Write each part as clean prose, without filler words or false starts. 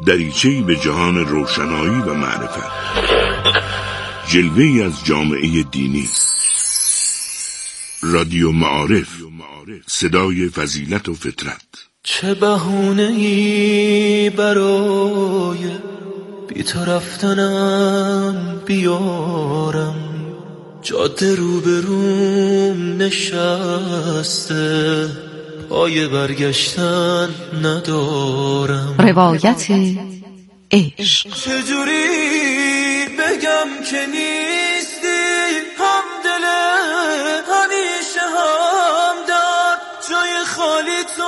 دریچه‌ای به جهان روشنایی و معرفت، جلوه‌ای از جامعه دینی. رادیو معارف، صدای فضیلت و فطرت. چه بهونه‌ای برای بی تو رفتنم بیارم، جاده روبروم نشسته، پای برگشتن ندارم. روایت عشق. چجوری بگم که نیستی همدل، همیشه همدرد، جای خالی تو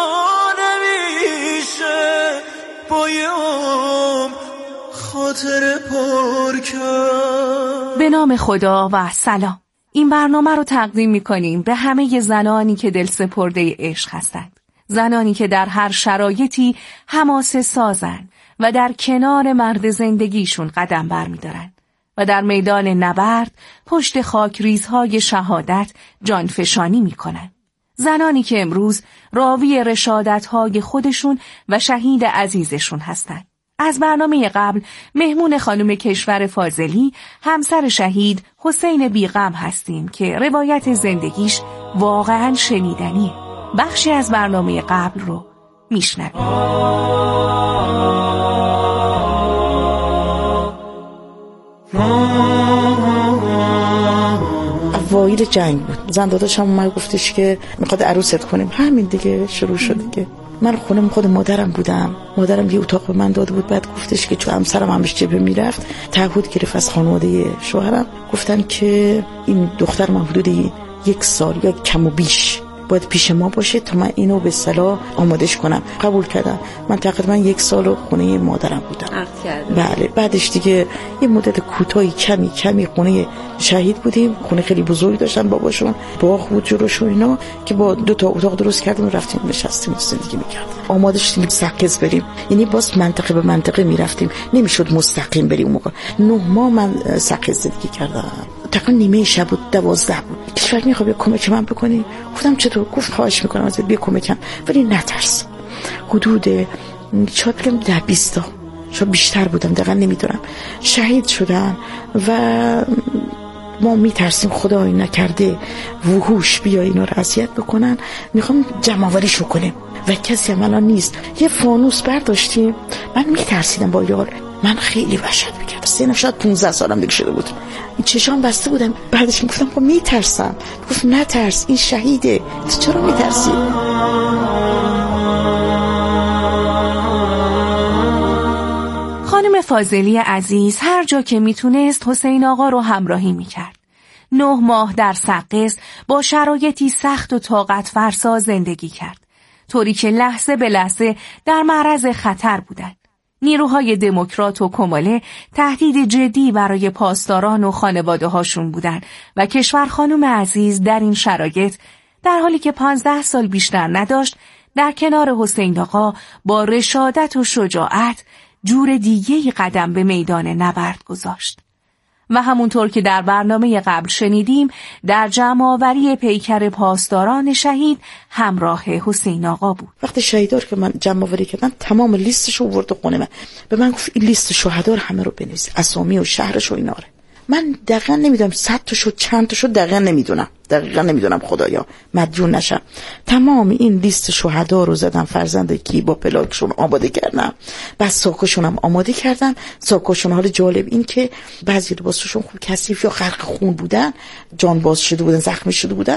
نمیشه بایم خاطر پر کرد. به نام خدا و سلام. این برنامه رو تقدیم می‌کنیم به همه زنانی که دل سپرده عشق هستند. زنانی که در هر شرایطی حماسه سازن و در کنار مرد زندگیشون قدم برمی‌دارن و در میدان نبرد پشت خاکریزهای شهادت جانفشانی می‌کنن. زنانی که امروز راوی رشادت‌های خودشون و شهید عزیزشون هستند. از برنامه قبل مهمون خانم کشور فاضلی، همسر شهید حسین بیغم هستیم که روایت زندگیش واقعاً شنیدنیه. بخشی از برنامه قبل رو میشنویم. اوایل جنگ بود. زن داداشم اومد گفتش که میخواد عروست کنیم. همین دیگه شروع شد دیگه. من خونم خود مادرم بودم. مادرم یه اتاق به من داده بود. بعد گفتش که چون همسرم همش جبهه میرفت، تعهد گرفت از خانواده شوهرم، گفتن که این دختر من حدود 1 سال یا کم و بیش باید پیش ما باشه تا من اینو به صلاح آمادش کنم. قبول کردم. من تقریبا 1 سال خونه مادرم بودم. بله. بعدش دیگه یه مدت کوتاهی کمی خونه شهید بودیم. خونه خیلی بزرگ داشتن باباشون، باغ بود جلوشون اینا، که با 2 تا اتاق درست کردیم و رفتیم نشستیم زندگی می‌کردیم. آماده شدیم سقز بریم. یعنی باز منطقه به منطقه می‌رفتیم. نمی‌شد مستقیم بریم. اون موقع 9 ماه من سقز زندگی کردم. تقریبا نیمه شب بود، 12 بود. کشور میخواد یه کمک من بکنی؟ گفتم چطور؟ گفت خواهش میکنم ازت بیا کمکم، ولی نترس. حدود شاید بگم 10-20 تا، شاید بیشتر بودم، دقیقا نمیدونم، شهید شدن و ما میترسیم خدای نکرده وحوش بیا اینا رو اذیت بکنن. میخوام جمع آوریشو کنیم و کسی هم الان نیست. یه فانوس برداشتیم. من میترسیدم با یار. من خیلی وحشت میکردم. سنم شاید 15 سالم دیگه شده بود. این چشام بسته بودم. بعدش میگفتم خب میترسم. گفت نترس، این شهیده، تو چرا میترسی؟ خانم فاضلی عزیز هر جا که میتونست حسین آقا رو همراهی میکرد. 9 ماه در سقز با شرایطی سخت و طاقت فرسا زندگی کرد، طوری که لحظه به لحظه در معرض خطر بودند. نیروهای دموکرات و کماله تهدید جدی برای پاسداران و خانواده هاشون بودن و کشور خانم عزیز در این شرایط، در حالی که 15 سال بیشتر نداشت، در کنار حسین آقا با رشادت و شجاعت جور دیگه‌ای قدم به میدان نبرد گذاشت. و همونطور که در برنامه قبل شنیدیم، در جمع‌آوری پیکر پاسداران شهید همراه حسین آقا بود. وقتی شهیدار که من جمع‌آوری کردم، تمام لیستشو آورد خونه من. به من گفت این لیست شهدا همه رو بنویس، اسامی و شهرش و اینا رو. من دقیقاً نمیدونم 100 تا شد چند تا شد، دقیقاً نمیدونم خدایا مدیون نشم. تمام این لیست شهدا رو زدم فرزند کی با پلاکشون آماده کردم. بعد ساکاشون هم آماده کردم. ساکاشون حال جالب این که بعضی لباسشون خوب کثیف یا غرق خون بودن، جان باز شده بودن، زخمی شده بودن.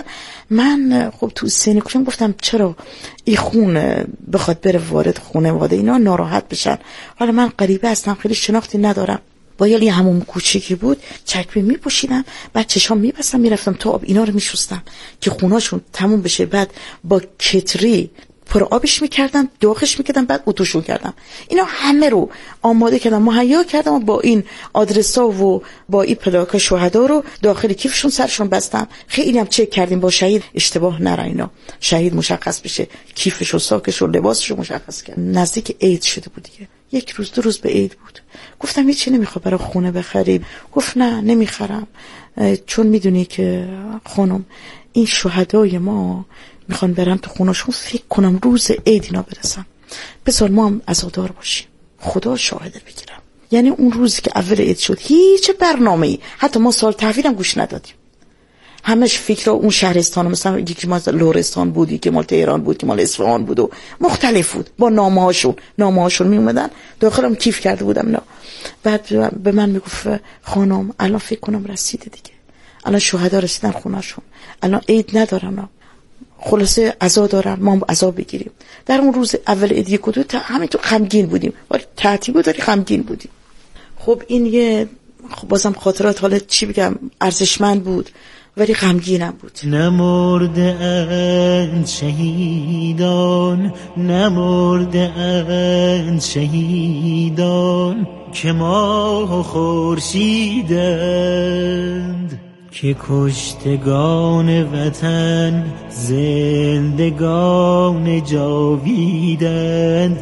من خب تو سینه کشم گفتم چرا این خون بخواد بره وارد خانواده اینا ناراحت بشن. حالا من غریبه هستم، خیلی شناختی ندارم. با یه همون کوچیکی بود، چکمه میپوشیدم، بعد چشام میبستم، میرفتم تو آب اینا رو میشستم که خوناشون تموم بشه. بعد با کتری پر آبش میکردم، داغش میکردم، بعد اتوشون کردم. اینا همه رو آماده کردم، مهیا کردم و با این آدرسا و با این پلاک شهدا رو داخل کیفشون سرشون بستم. خیلی هم چک کردیم با شهید اشتباه نره، اینا شهید مشخص بشه، کیفش و ساکش و لباسش رو مشخص کرد. نزدیک عید شده بود دیگه، 1 روز 2 روز به عید بود. گفتم هیچی نمیخواد برای خونه بخریم؟ گفت نه نمیخرم، چون میدونی که خانم این شهدای ما میخوان برن تو خونه‌شون، فکر کنم روز عید اینا برسن، بذار ما هم عزادار باشیم. خدا شاهده بگیرم. یعنی اون روزی که اول عید شد هیچ برنامه‌ای، حتی ما سال تحویلم گوش ندادیم. همش فکر اون شهرستان، مثلا یکی مال لرستان بود، یکی مال تهران بود، یکی مال اصفهان بود و مختلف بود با نامه‌هاشون می اومدن داخلم کیف کرده بودم نه. بعد به من میگفت خانم الان فکر کنم رسیده دیگه، الان شهدا رسیدن خونه‌شون، الان عید ندارن نه. خلاصه عزا دارن، ما هم عزا بگیریم. در اون روز اول عید یک و دو همین تو غمگین بودیم، ولی تعطیل بود ولی غمگین بودیم. خب این یه بازم خاطرات، حالا چی بگم، ارزشمند بود ولی غمگینم بود. نمرده اند شهیدان، نمرده اند شهیدان، که ماه خورشیدند، که کشتگان وطن زندگان جاویدند،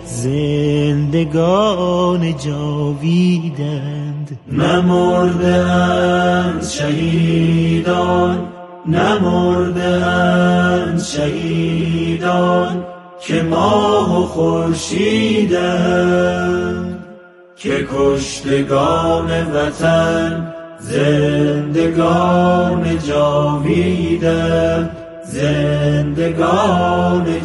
زندگان جاویدند. نمرده اند شهیدان، نمرده اند شهیدان، که ماه خورشیدند، که کشتگان وطن زندگان جاویدند، زندگان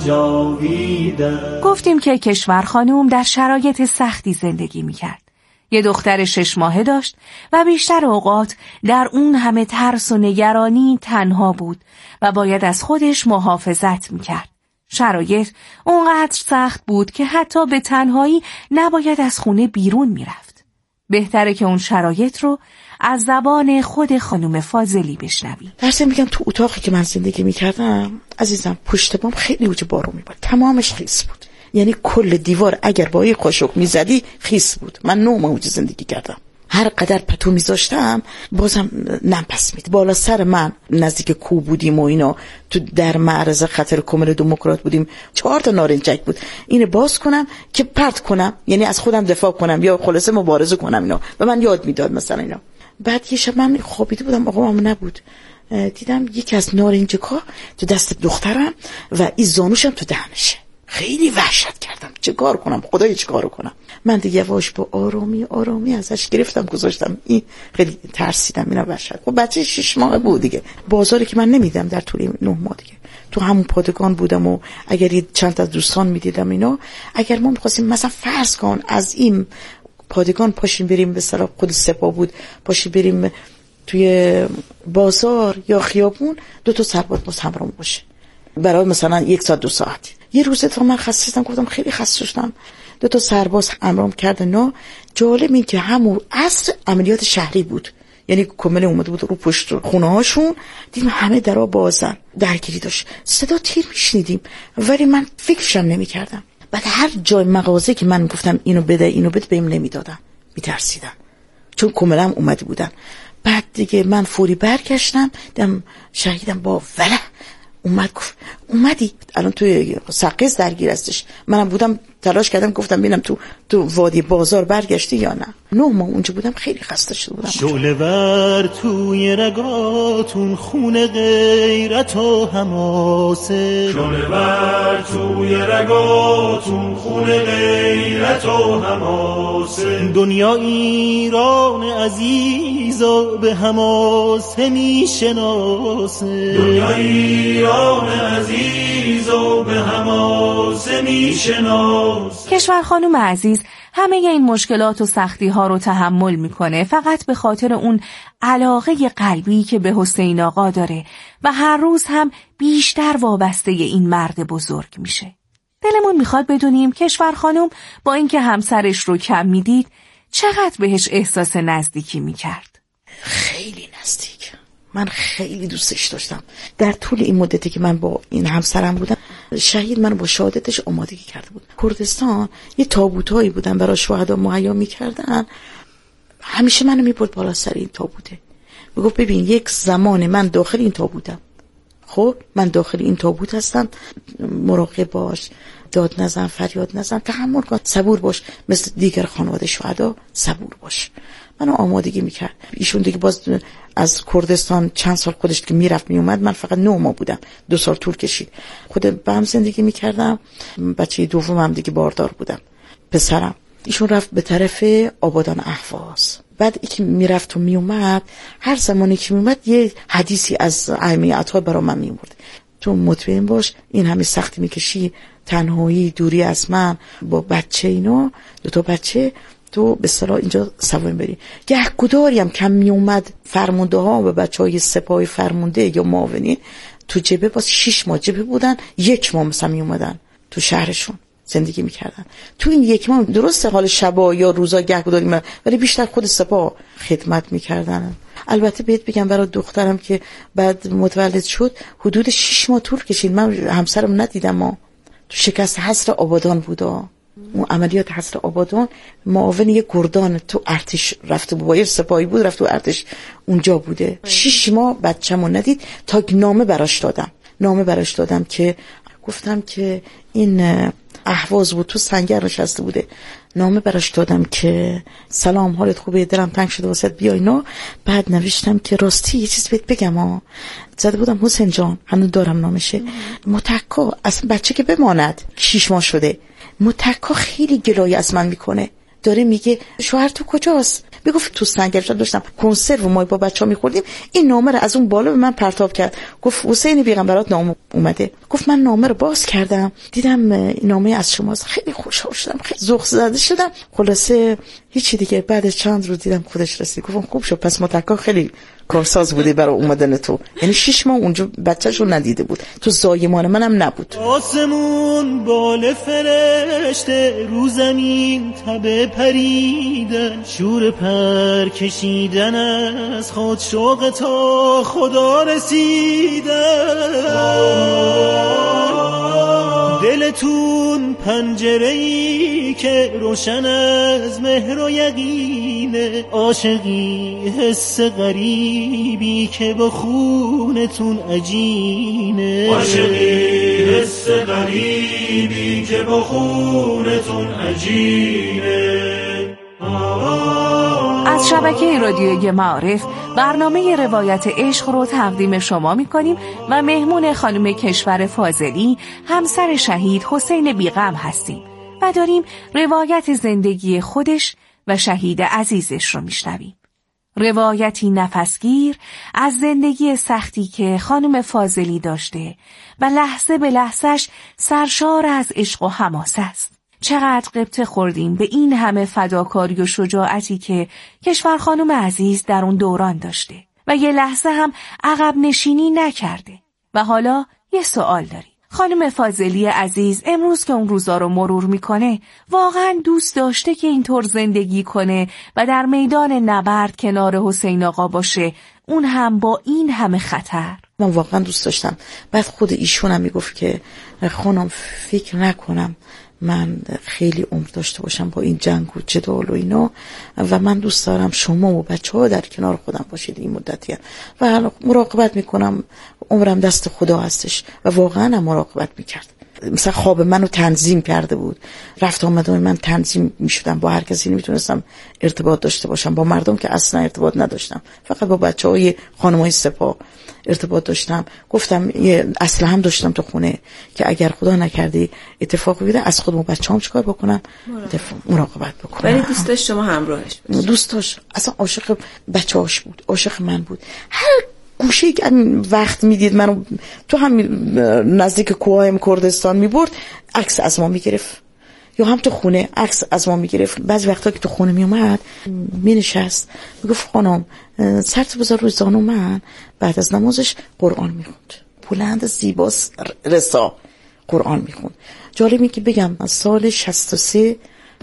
جاویدند. گفتیم که کشور خانوم در شرایط سختی زندگی میکرد. یه دختر 6 ماهه داشت و بیشتر اوقات در اون همه ترس و نگرانی تنها بود و باید از خودش محافظت میکرد. شرایط اونقدر سخت بود که حتی به تنهایی نباید از خونه بیرون میرفت. بهتره که اون شرایط رو از زبان خود خانم فاضلی بشنویم. درسته میگم تو اتاقی که من زندگی میکردم عزیزم، پشت بام خیلی اوج بارون میبارد، تمامش خیس بود. یعنی کل دیوار اگر با یه قاشق میزدی خیس بود. من 9 ماه اونجا زندگی کردم، هر قدر پتو میذاشتم بازم نم پس میداد. بالا سر من نزدیک کوه بودیم و اینا، تو در معرض خطر کمل دموکرات بودیم. 4 تا نارنجک بود، اینو باز کنم که پرت کنم، یعنی از خودم دفاع کنم یا خلاصه مبارزه کنم اینا. و من یاد میداد مثلا اینا. بعد یه شب من خوابیده بودم، آقام نبود، دیدم یکی از نارنجکا تو دست دخترم و این زانوشم تو دهنشه. خیلی وحشت کردم، چه کار کنم خدایا، چه کار کنم. من دیگه یواش با آرامی ازش گرفتم گذاشتم. این خیلی ترسیدم، اینا وحشت. خب بچه 6 ماه بود دیگه. بازاری که من نمیدم در طول 9 ماه دیگه تو همون پادگان بودم و اگر چند تا دوستان میدیدم اینا، اگر ما می‌خواستیم مثلا فرض کن از این پادگان پاشیم بریم به سراغ خود سپاه بود، پاشیم بریم توی بازار یا خیابون، 2 تا سرباز باز همراهم باشه برای مثلا 1 ساعت 2 ساعت. یه روز تا من خسته شدم، گفتم خیلی خسته شدم، 2 تا سرباز همراهم کردن. نه جالب این که همون عصر عملیات شهری بود، یعنی کمل اومده بود رو پشت خونه هاشون، دیدیم همه درا بازن، درگیری داشت، صدا تیر میشنیدیم ولی من فکرشم نمی کردم. بعد هر جای مغازه که من گفتم اینو بده بهم نمیدادن، میترسیدم چون کملم اومده بودن. بعد دیگه من فوری برگشتم، دیدم شهیدم با وله اومد، گفت اومدی الان توی سقز درگیر هستش. منم بودم تلاش کردم گفتم ببینم تو وادی بازار برگشتی یا نه. 9 ماه اونجا بودم، خیلی خسته شده بودم. شعله ور توی رگاتون خون غیرت و حماسه، شعله ور توی رگاتون خون غیرت و حماسه، دنیا ایران عزیزا به حماسه میشناسه، دنیا ایران عزیزا به حماسه میشناسه. کشور خانم عزیز همه این مشکلات و سختی ها رو تحمل میکنه فقط به خاطر اون علاقه قلبی که به حسین آقا داره و هر روز هم بیشتر وابسته این مرد بزرگ میشه. دلمون میخواد بدونیم کشور خانم با اینکه همسرش رو کم میدید چقدر بهش احساس نزدیکی میکرد. خیلی نزدیک، من خیلی دوستش داشتم. در طول این مدتی که من با این همسرم بودم، شهید منو با شهادتش آمادگی کرده بود. کردستان یه تابوتایی بودن برای شهدا مهیا میکردن، همیشه منو میبرد بالا سر این تابوته، میگفت ببین یک زمان من داخل این تابوتم، خب من داخل این تابوت هستم، مراقب باش، داد نزن، فریاد نزن، تحمل کن، صبور باش، مثل دیگر خانواده شهدا صبور باش. منو آمادگی میکرد. ایشون دیگه باز از کردستان چند سال خودش که میرفت میومد، من فقط 9 ماه بودم، 2 سال طول کشید. خودم با هم زندگی میکردم. بچه دومم دیگه باردار بودم، پسرم. ایشون رفت به طرف آبادان اهواز. بعد اینکه میرفت و میومد، هر زمانی که میومد یه حدیثی از ائمه اطهار برای من میورد. تو مطمئن باش این همه سختی میکشی، تنهایی، دوری از من با بچه، اینا 2 بچه، تو به اصطلاح اینجا سوار بری. گهگداری هم کم میومد فرمانده ها و بچهای سپاه فرمانده یا معاونین تو جبه، باز 6 ماه جبه بودن، 1 ماه مثلا میومدن تو شهرشون زندگی میکردن. تو این 1 ماه درسته حال شبا یا روزا گهگداری ولی بیشتر خود سپاه خدمت میکردن. البته بهت بگم برای دخترم که بعد متولد شد حدود 6 ماه طول کشید. من همسرم ندیدم، ما تو شکست حصر آبادان بودا، اون عملیات حصر آبادان، معاون یه گردان تو ارتش رفته بود، با یه سپاهی بود رفت تو ارتش اونجا بوده. 6 ماه بچه‌مو ندید تا نامه براش دادم که گفتم که این اهواز بود، تو سنگر نشسته بوده. نامه براش دادم که سلام، حالت خوبه، دلم تنگ شده واسه بیا اینا. بعد نوشتم که راستی یه چیز بهت بگم زده بودم حسین جان، هنوز دارم نامشه، متکا اصلا بچه که بماند 6 ماه شده، متکا خیلی گلایه از من میکنه، داره میگه شوهر تو کجاست؟ میگفت تو سنگر داشتم کنسرو ما با بچه‌ها میخوردیم، این نامه رو از اون بالا به من پرتاب کرد، گفت حسین پیغمبرات نامه اومده. گفت من نامه رو باز کردم دیدم این نامه از شماست، خیلی خوشحال شدم، خیلی ذوق زده شدم. خلاصه هیچی دیگه، بعد چند روز دیدم خودش رسید. گفتم خوب شد، پس متکا خیلی کارساز بوده برای اومدن تو. یعنی 6 ماه اونجا بچه‌شو ندیده بود، تو زایمان منم نبود. آسمون بال فرشته، رو زمین تبه پریدن، شور پر کشیدن از خود، شوق تا خدا رسیدن. دلتون پنجره‌ای که روشن از مهر و یقینه، عاشقی حس غریبی که با خونتون عجینه، عاشقی حس غریبی که با خونتون عجینه. از شبکه رادیویی معارف برنامه روایت عشق رو تقدیم شما می‌کنیم و مهمون خانم کشور فاضلی، همسر شهید حسین بیغم هستیم و داریم روایت زندگی خودش و شهید عزیزش رو میشنویم. روایتی نفسگیر از زندگی سختی که خانم فاضلی داشته و لحظه به لحظهش سرشار از عشق و حماس است. چقدر غبطه خوردیم به این همه فداکاری و شجاعتی که کشور خانم عزیز در اون دوران داشته و یه لحظه هم عقب نشینی نکرده. و حالا یه سوال داریم. خانم فاضلی عزیز امروز که اون روزا رو مرور میکنه، واقعا دوست داشته که اینطور زندگی کنه و در میدان نبرد کنار حسین آقا باشه، اون هم با این همه خطر؟ من واقعا دوست داشتم. بعد خود ایشون هم میگفت که خانم فکر نکنم من خیلی عمر داشته باشم با این جنگ و جدال و اینا، و من دوست دارم شما و بچه‌ها در کنار خودم باشید این مدتی و مراقبت میکنم، عمرم دست خدا هستش. و واقعا هم مراقبت میکرد. مثلا خواب منو تنظیم کرده بود، رفت آمدن من تنظیم میشدم، با هر کسی نمیتونستم ارتباط داشته باشم، با مردم که اصلا ارتباط نداشتم، فقط با بچه‌های خانم‌های سپاه ارتباط داشتم. گفتم یه اسلحه هم داشتم تو خونه که اگر خدا نکرده اتفاقی بیفته از خودم و بچه‌ام چیکار بکنم، مراقبت بکنم. ولی دوست داشت شما همراهش باشید. دوست داشت، اصلا عاشق بچه‌هاش بود، عاشق من بود. هر گوشه که وقت میدید منو تو هم نزدیک کوهایم کردستان میبرد، عکس از ما میگرفت، یا هم تو خونه عکس از ما میگرفت. بعضی وقتا که تو خونه میومد مینشست میگفت خانم سرت بذار روی زانو من. بعد از نمازش قرآن میخوند، بلند زیبا رسا قرآن میخوند. جالبی که بگم از سال 63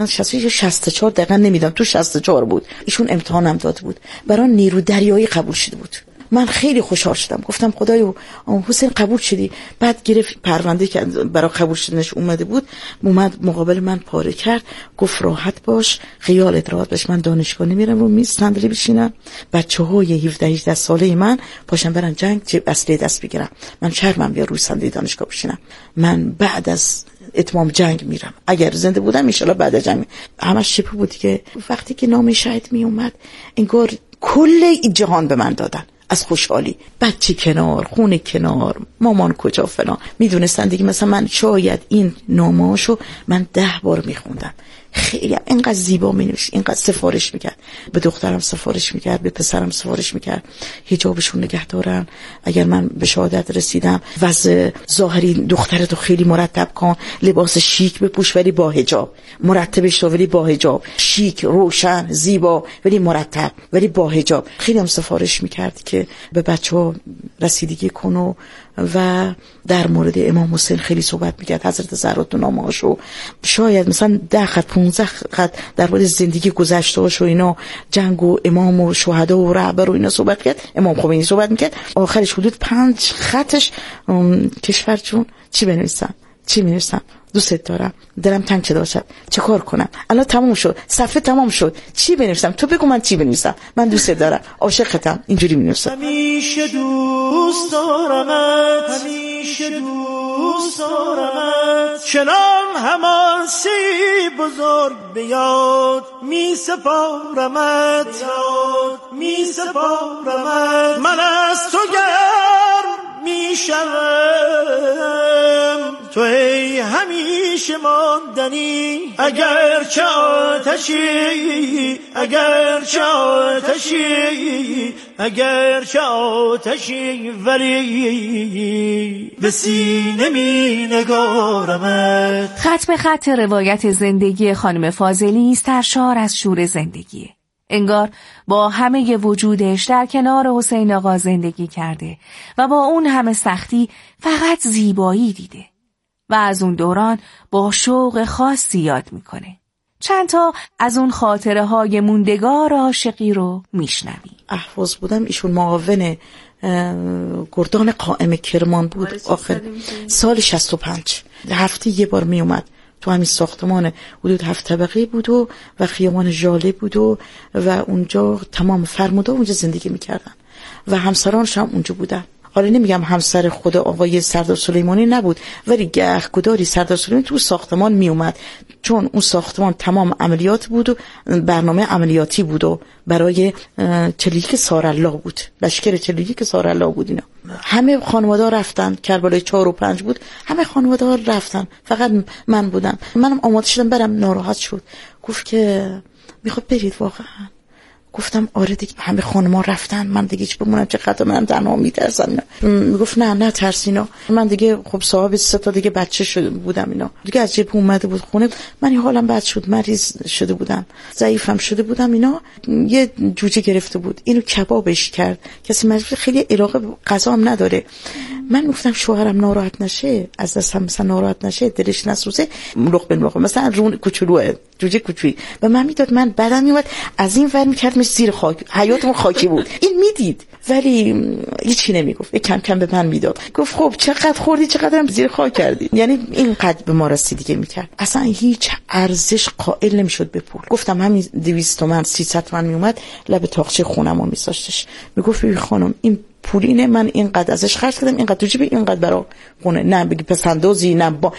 64 دقیقا نمیدم، تو 64 بود ایشون امتحانم داده بود، برای نیرو دریایی قبول شده بود. من خیلی خوشحال شدم، گفتم خدایا حسین قبول شدی. بعد گرفت پرونده که برای قبول شدنش اومده بود، اومد مقابل من پاره کرد، گفت راحت باش، خیالت راحت باش، من دانشگاه نمیرم رو میز صندلی بشینم، بچه‌های 17 18 ساله من پاشن برن جنگ اسلحه دست بگیرم، من شرمم بیا روی صندلی دانشگاه بشینم. من بعد از اتمام جنگ میرم، اگر زنده بودم ان شاءالله بعد از جنگ. همش شپه بود که وقتی که نام شهید می اومد انگار کل جهان به من دادن از خوشحالی. بچه کنار، خونه کنار، مامان کجا فلان. میدونستن دیگه مثلا من شاید این نامه‌هاشو من 10 بار میخوندم، خیلی اینقدر زیبا می‌نوشت، اینقدر سفارش می‌کرد، به دخترم سفارش می‌کرد، به پسرم سفارش می‌کرد حجابشون نگه دارن، اگر من به شهادت رسیدم وضع ظاهری دخترتو خیلی مرتب کن، لباس شیک بپوش ولی با حجاب، مرتبش ولی با حجاب، شیک، روشن، زیبا ولی مرتب ولی با حجاب. خیلی هم سفارش می‌کرد که به بچه‌ها رسیدگی کنو و در مورد امام حسین خیلی صحبت می‌کرد، حضرت زهرا تو نامه‌هاشو شاید مثلا 10 خط 15 خط در مورد زندگی گذشته‌اش و اینا، جنگ و امام و شهدا و رهبر و اینا صحبت کرد، امام خمینی صحبت می‌کرد. آخرش حدود 5 خطش کشور جون چی بنویسم، چی می‌نویسم، دوست دارم، دلم تنگ شده باشد، چه کار کنم، الان تموم شد، صفحه تمام شد، چی بنویسم، تو بگو من چی بنویسم، من دوست دارم، عاشقتم، اینجوری می‌نویسم. همیشه دوست دارمت، همیشه دوست دارمت، چنان حماسی بزرگ بیاد می سپارمت، می سپارمت، من از تو گرم می شوم، تو ای همیشه ماندنی، اگر چه آتشی، اگر چه آتشی، اگر چه آتشی، ولی به سینه می نگارمت. خط به خط روایت زندگی خانم فاضلی سرشار از شور زندگیه. انگار با همه وجودش در کنار حسین آقا زندگی کرده و با اون همه سختی فقط زیبایی دیده و از اون دوران با شوق خاصی یاد میکنه. چند تا از اون خاطره های موندگار عاشقی رو میشنویم. احواز بودم، ایشون معاون گردان قائم کرمان بود آخر سال 65. هفته یه بار می اومد تو همین ساختمان حدود 7 طبقه بود و خیابان ژاله بود و اونجا تمام فرماندا اونجا زندگی میکردن و همسرانش هم اونجا بودن. حالا نمیگم همسر خود آقای سردار سلیمانی نبود، ولی گهگداری سردار سلیمانی تو ساختمان می اومد، چون اون ساختمان تمام عملیات بود و برنامه عملیاتی بود و برای چلیک سارالله بود، لشکر چلیک سارالله بود. اینا همه خانواده رفتن، کربلای 4 و 5 بود، همه خانواده رفتن، فقط من بودم. منم آماده شدم برم، ناراحت شد، گفت که میخواد برید واقعا؟ گفتم آره دیگه، همه خانم‌ها رفتن، من دیگه چه بمونم، چه خطا، منم تنها میترسم. میگفت نه ترسینا، من دیگه خب صاحب 3 تا دیگه بچه شده بودم، اینا دیگه از جبهه اومده بود خونه، من حالم بد شد، مریض شده بودم، ضعیفم شده بودم. اینا یه جوجه گرفته بود، اینو کبابش کرد، کسی مجبور، خیلی علاقه غذا هم نداره. من گفتم شوهرم ناراحت نشه، از دستم مثلا ناراحت نشه، دلش نسوزه، لقمه مثلا رون کوچولوه، جوجه کوچولی و من میداد، من بعدم میومد از این ور میکردمش زیر خاک، حیاتمون خاکی بود، این میدید ولی هیچی نمیگفت، کم کم به من میداد، گفت خب چقدر خوردی، چقدرم زیر خاک کردی، یعنی اینقدر به ما رسیدگی میکرد، اصلا هیچ ارزش قائل نمیشد به پول. گفتم همین 200 تومن 300 تومن میومد لب تاقچه خونمو میذاشتش، میگفت ببین خانم این پول اینه، من اینقدر ازش خرج کردم، اینقدر تو جیب، اینقدر برای خونه، نه بگی پسندازی، نه با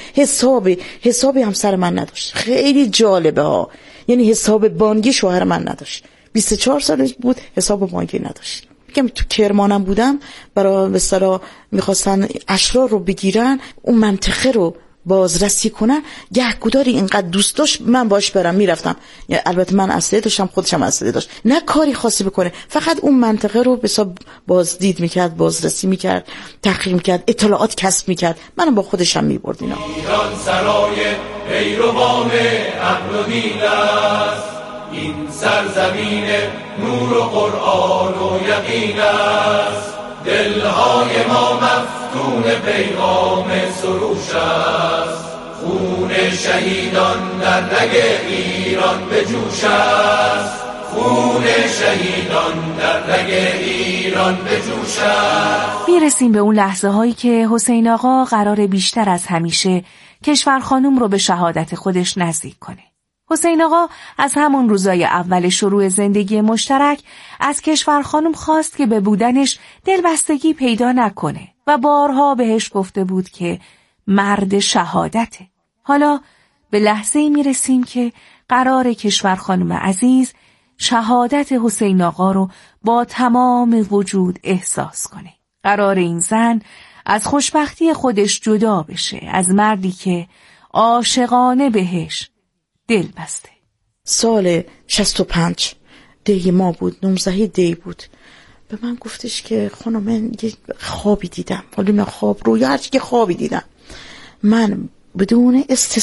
حسابی همسر من نداشت. خیلی جالبه ها، یعنی حساب بانکی شوهر من نداشت، 24 سالش بود، حساب بانکی نداشت. میگم تو کرمانم بودم، برای به اصطلاح میخواستن اشرار رو بگیرن، اون منطقه رو بازرسی کنن، گهگداری اینقدر دوست داشت من باش برم، میرفتم، یعنی البته من اسلحه داشتم، خودشم اسلحه داشت، نه کاری خاصی بکنه، فقط اون منطقه رو به حساب بازدید میکرد، بازرسی میکرد، تحقیق میکرد، اطلاعات کسب میکرد، منم با خودشم میبرد. اینا ایران سرای پیروان عقل و دین است، این سرزمین نور و قرآن و یقین است، دلهای ما مفتون پیغام سروش است، خون شهیدان در رگ ایران به جوش است، خون شهیدان در رگ ایران به جوش است. میرسیم به اون لحظه هایی که حسین آقا قرار بیشتر از همیشه کشور خانوم رو به شهادت خودش نزدیک کنه. حسین آقا از همون روزای اول شروع زندگی مشترک از کشور خانوم خواست که به بودنش دلبستگی پیدا نکنه و بارها بهش گفته بود که مرد شهادته. حالا به لحظه‌ای میرسیم که قرار کشور خانوم عزیز شهادت حسین آقا رو با تمام وجود احساس کنه. قرار این زن از خوشبختی خودش جدا بشه، از مردی که عاشقانه بهش دل بسته. سال 65 دی ما بود، 19 دی بود. به من گفتش که خانم من یه خوابی دیدم، حالا من خواب رو یا هرچی که خوابی دیدم، من بدون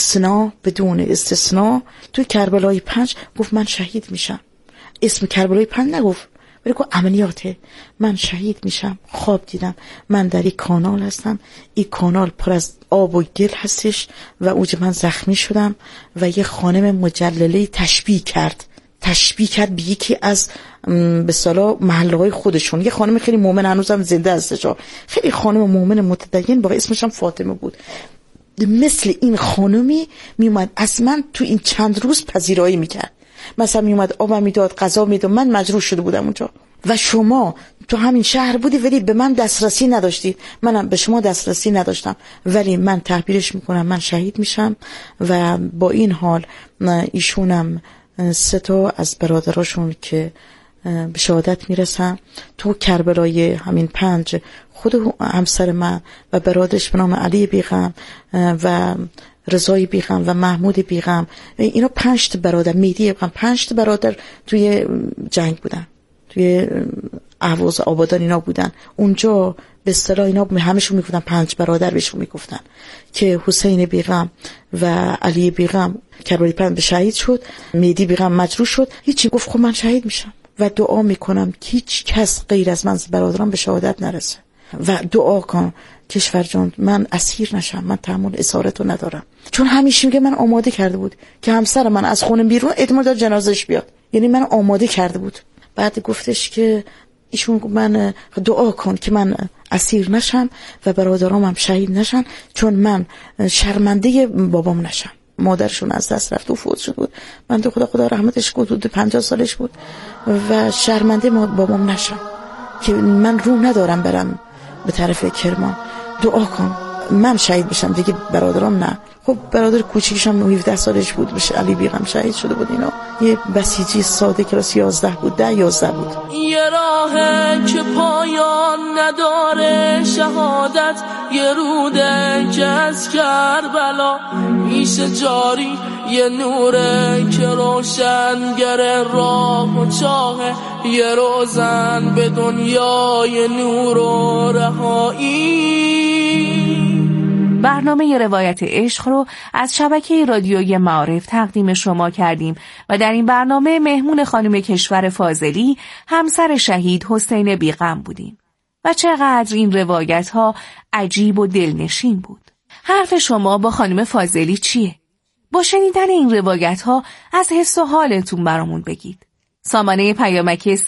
استثناء توی کربلای 5 گفت من شهید میشم. اسم کربلای 5 نگفت ولی گفت عملیاته، من شهید میشم. خواب دیدم من در یک کانال هستم، این کانال پر از آب و گل هستش و اونجا من زخمی شدم و یه خانم مجلله تشبیه کرد به یکی از به اصطلاح محله‌های خودشون. یه خانم خیلی مؤمن، هنوزم زنده هستش، خیلی خانم مؤمن متدین، با اسمش هم فاطمه بود. مثل این خانمی میومد از من تو این چند روز پذیرایی میکرد، مثلا میومد آبم میداد، غذا میداد. من مجروح شده بودم اونجا و شما تو همین شهر بودی ولی به من دسترسی نداشتی، منم به شما دسترسی نداشتم، ولی من تعبیرش میکنم من شهید میشم. و با این حال ایشونم 3 تا از برادراشون که به شهادت میرسن تو کربلای همین 5، خود همسر من و برادرش به نام علی بیغم و رضای بیغم و محمود بیغم، اینا 5 تا برادر، مهدی بیغم، 5 تا برادر توی جنگ بودن، توی اهواز آبادان اینا بودن. اونجا به اصطلاح اینا همشون میگفتن 5 برادر بهشون میگفتن که حسین بیغم و علی بیغم کربلای 5 به شهید شد، مهدی بیغم مجروح شد. هیچی، گفت خب من شهید میشم و دعا میکنم که هیچ کس غیر از من برادران به شهادت نرسه و دعا کن کشور جان من اسیر نشم، من تحمل اسارتو ندارم. چون همیشه میگه من آماده کرده بود که همسر من از خونه بیرون احتمال داره جنازش بیاد، یعنی من آماده کرده بود. بعد گفتش که ایشون من دعا کن که من اسیر نشم و برادرام هم شهید نشن، چون من شرمنده بابام نشم. مادرشون از دست رفت و فوت شد بود، من تو خدا رحمتش کنه، حدود 50 سالش بود و شرمنده بابام نشم که من رو ندارم برم به طرف کرمان. دعا کن من شهید بشم دیگه، برادرام نه. خب برادر کوچیکشم 17 سالش بود بشه علی بیغم شهید شده بود. اینا یه بسیجی ساده کلاس 11 بود، 11 بود. یه راهه که پایان نداره شهادت، یه روده که از کربلا میشه جاری، یه نوره که روشنگر راه و چاهه، یه روزن به دنیای نور و رهایی. برنامه روایت عشق رو از شبکه رادیوی معارف تقدیم شما کردیم و در این برنامه مهمون خانم کشور فاضلی، همسر شهید حسین بیغم بودیم و چقدر این روایت ها عجیب و دلنشین بود. حرف شما با خانم فاضلی چیه؟ با شنیدن این روایت ها از حس و حالتون برامون بگید. سامانه پیامکی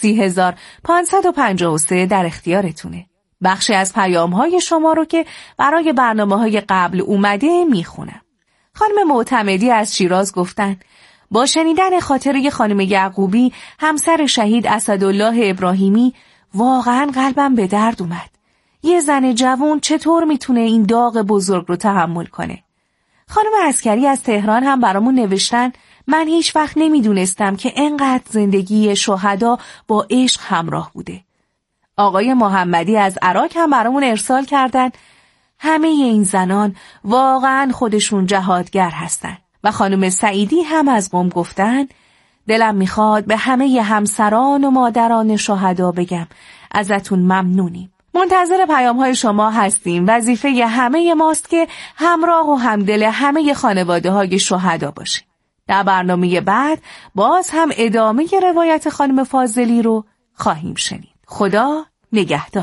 30553 در اختیارتونه. بخشی از پیام‌های شما رو که برای برنامه‌های قبل اومده میخونم. خانم معتمدی از شیراز گفتن با شنیدن خاطره خانم یعقوبی، همسر شهید اسدالله ابراهیمی، واقعاً قلبم به درد اومد. یه زن جوان چطور میتونه این داغ بزرگ رو تحمل کنه؟ خانم عسکری از تهران هم برامون نوشتن من هیچ وقت نمیدونستم که اینقدر زندگی شهدا با عشق همراه بوده. آقای محمدی از عراق هم برامون ارسال کردن همه این زنان واقعا خودشون جهادگر هستن. و خانم سعیدی هم از قم گفتن دلم میخواد به همه همسران و مادران شهدا بگم ازتون ممنونیم. منتظر پیام‌های شما هستیم. وظیفه همه ماست که همراه و همدل همه خانواده‌های شهدا باشیم. در برنامه بعد باز هم ادامه روایت خانم فاضلی رو خواهیم شنید. خدا نگهدار.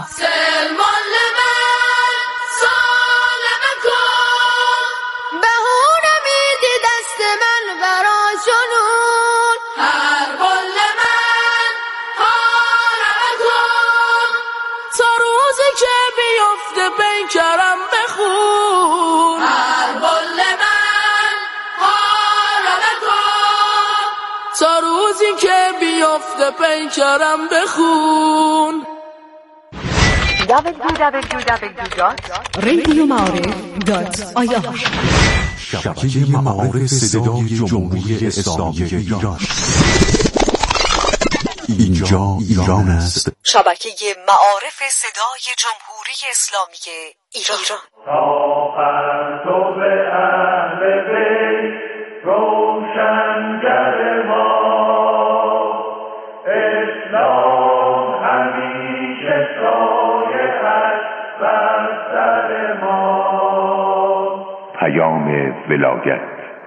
بیکرم بخون هر بل من حالم کن، تا روزی که بیفته پیکرم بخون. www.radioma'arif.ir شبکه معارف صدای جمهوری اسلامی ایران. اینجا ایران است. شبکه معارف صدای جمهوری اسلامی ایران. تا پرتو اهل بیت روشن پیام ولایت.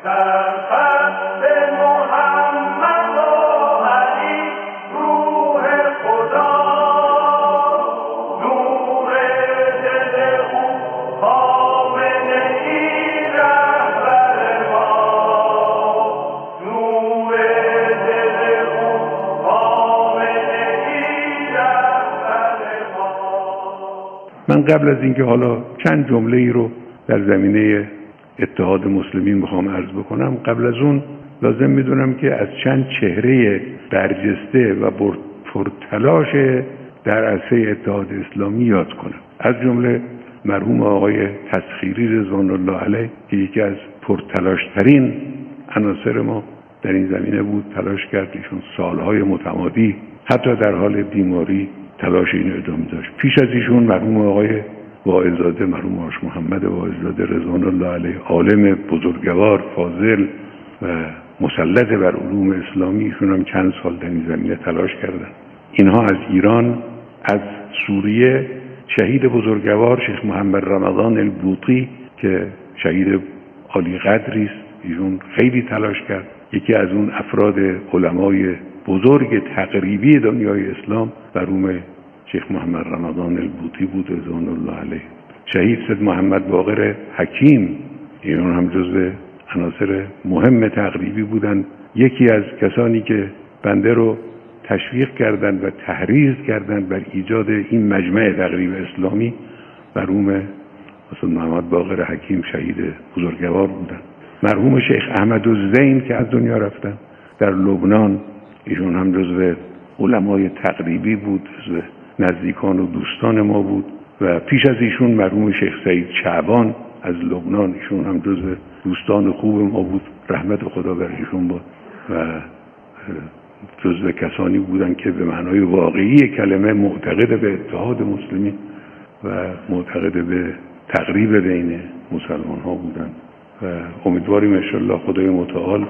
من قبل از اینکه حالا چند جمله ای رو در زمینه اتحاد مسلمین میخوام عرض بکنم، قبل از اون لازم میدونم که از چند چهره برجسته و پرتلاش در عرصه اتحاد اسلامی یاد کنم. از جمله مرحوم آقای تسخیری رضوان الله علیه که یکی از پرتلاشترین عناصر ما در این زمینه بود، تلاش کرد. ایشون سالهای متمادی حتی در حال بیماری تلاش این ادامه داشت. پیش از ایشون مرحوم آقای واعظ‌زاده، مرحوم آقای محمد واعظ‌زاده رضوان الله علیه، عالم بزرگوار فاضل و مسلط بر علوم اسلامی، ایشون هم چند سال در این زمینه تلاش کردند. اینها از ایران، از سوریه شهید بزرگوار شیخ محمد رمضان البوطی که شهید عالی قدری است، ایشون خیلی تلاش کرد. یکی از اون افراد علمای بزرگ تقریبی دنیای اسلام مرحوم شیخ محمد رمضان البوطی بود رضوان الله علیه. شهید سید محمد باقر حکیم، ایشون هم جزو عناصر مهم تقریبی بودند. یکی از کسانی که بنده رو تشویق کردند و تحریض کردند بر ایجاد این مجمع تقریب اسلامی مرحوم سید محمد باقر حکیم شهید بزرگوار بودند. مرحوم شیخ احمد الزین که از دنیا رفتن در لبنان، ایشون هم جزو علمای تقریبی بود، جزو نزدیکان و دوستان ما بود. و پیش از ایشون مرحوم شیخ سعید شعبان از لبنان، ایشون هم جزو دوستان خوب ما بود، رحمت خدا بر ایشون بود و جزو کسانی بودند که به معنای واقعی کلمه معتقد به اتحاد مسلمین و معتقد به تقریب بین مسلمان ها بودند. و امیدواریم انشالله خدای متعال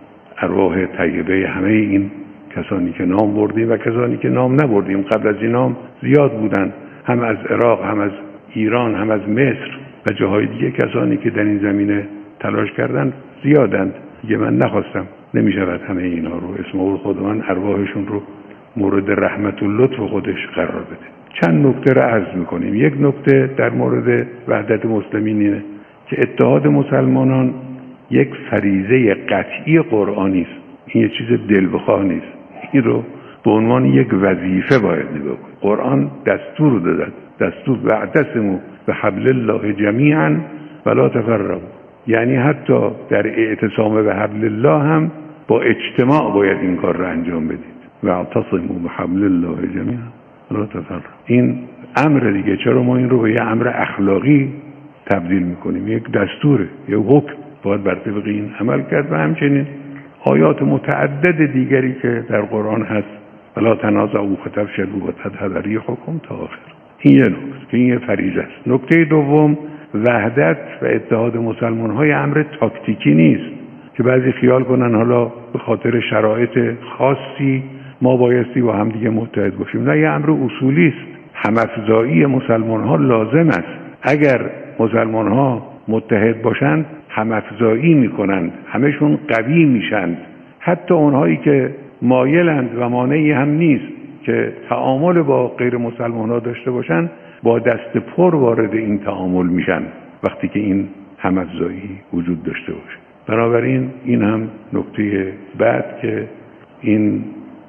ارواح طیبه همه این کسانی که نام بردیم و کسانی که نام نبردیم، قبل از این نام زیاد بودند، هم از عراق، هم از ایران، هم از مصر و جاهای دیگه، کسانی که در این زمینه تلاش کردند زیادند. دیگه من نخواستم، نمیشود همه اینا رو اسم خود من ارواحشون رو مورد رحمت و لطف خودش قرار بده. چند نکته رو عرض میکنیم. یک نکته در مورد وحدت مسلمین اینه که اتحاد مسلمانان یک فریضه قطعی قرآنی است. این یه چیز دل بخواه نیست. این رو به عنوان یک وظیفه باید نگاه کنیم. قرآن دستور داده، دستور واعتصموا بحبل الله جمیعا ولا تفرقوا، یعنی حتی در اعتصام به حبل الله هم با اجتماع باید این کار رو انجام بدید. واعتصموا بحبل الله جمیعا ولا تفرقوا. این امر دیگه. چرا ما این رو به یه امر اخلاقی تبدیل میکنیم؟ یک دستوره، یک حکم، باید بر طبق این عمل کرد. و همچنین آیات متعدد دیگری که در قرآن هست، ولا تنازعوا فتفشلوا وتذهب ريحكم تا آخر. این یه نکته که این یه فریضه است. نکته دوم، وحدت و اتحاد مسلمان های امر تاکتیکی نیست که بعضی خیال کنن حالا به خاطر شرایط خاصی ما بایستی با هم دیگه متحد باشیم. نه، یه امر اصولی است. همافزایی مسلمان ها لازم است. اگر مسلمان ها متحد باشند همافزایی میکنند، همشون قوی میشند. حتی اونهایی که مایلند و مانعی هم نیست که تعامل با غیر مسلمان ها داشته باشند، با دست پر وارد این تعامل میشن وقتی که این همافزایی وجود داشته باشه. بنابراین این هم نکته بعد که این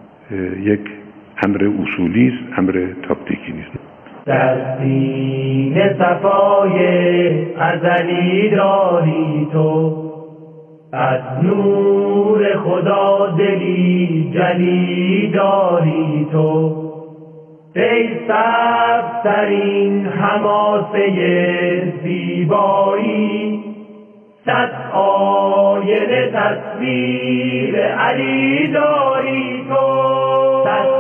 یک امر اصولی است، امر تاکتیکی نیست. در سینه صفای ازلی داری تو، از نور خدا دلی جلی داری تو، ای سبزترین حماسه زیبایی، صد آینه تصویر علی داری تو، صد